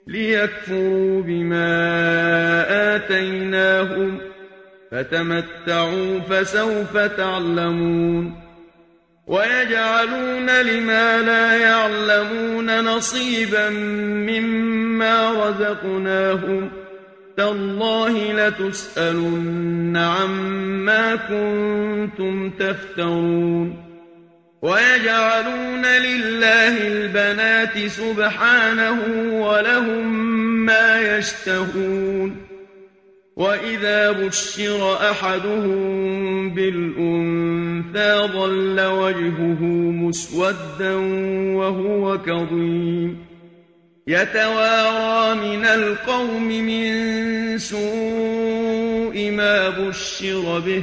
ليكفروا بما آتيناهم فتمتعوا فسوف تعلمون ويجعلون لما لا يعلمون نصيبا مما رزقناهم تالله لتسألن عما كنتم تفترون ويجعلون لله البنات سبحانه ولهم ما يشتهون وإذا بشر أحدهم بالأنثى ظل وجهه مسودا وهو كظيم يتوارى من القوم من سوء ما بشر به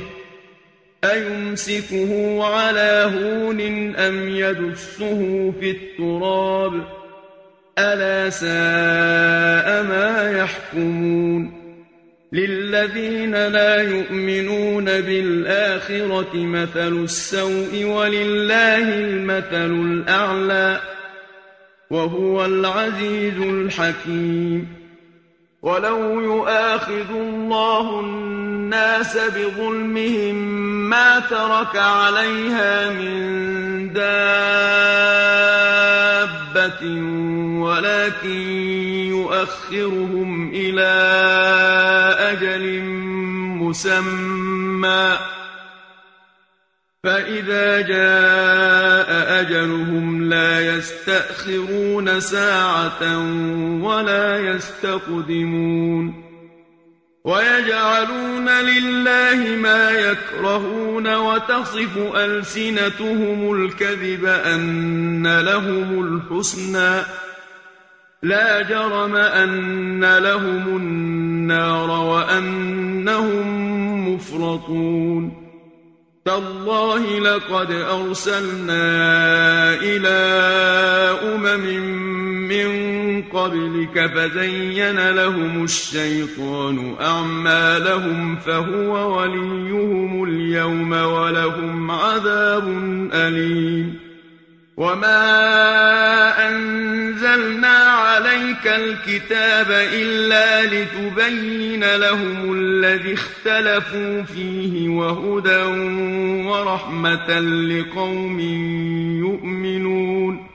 أيمسكه على هون أم يدسه في التراب ألا ساء ما يحكمون للذين لا يؤمنون بالآخرة مثل السوء ولله المثل الأعلى وهو العزيز الحكيم ولو يؤاخذ الله الناس بظلمهم ما ترك عليها من دابة ولكن يؤخرهم إلى أجل مسمى فإذا جاء أجلهم لا يستأخرون ساعة ولا يستقدمون ويجعلون لله ما يكرهون وتصف ألسنتهم الكذب أن لهم الحسنى لا جرم أن لهم النار وأنهم مفرطون تالله لقد أرسلنا إلى من قبلك فزين لهم الشيطان أعمالهم فهو وليهم اليوم ولهم عذاب أليم وما أنزلنا عليك الكتاب إلا لتبين لهم الذي اختلفوا فيه وهدى ورحمة لقوم يؤمنون